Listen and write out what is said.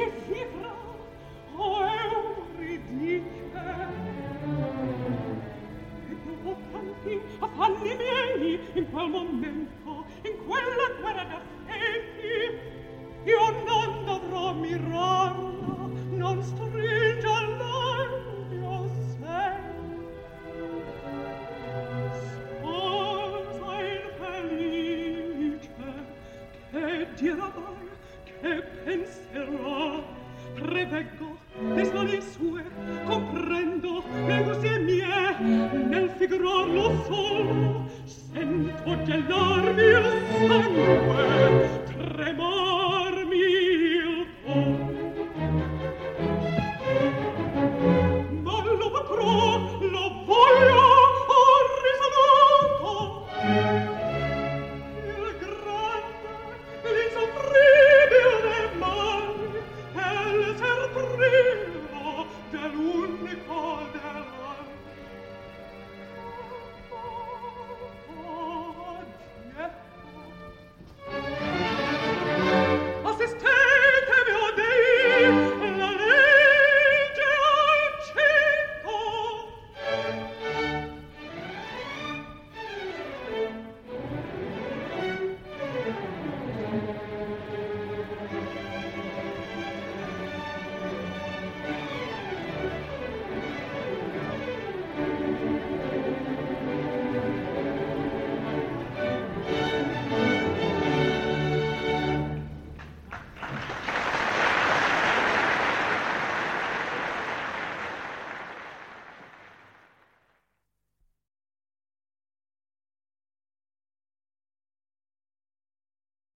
che fibra, oh Euridice. E dopo tanti affanni miei, in quel momento, in quella guerra d'affetti, io non dovrò mirarla, non stringerla il mio sen. Sposa infelice, che dirà mai, che penserà? Preveggo le smanie sue, comprendo le angustie mie, nel figurarlo solo sento gelarmi il sangue.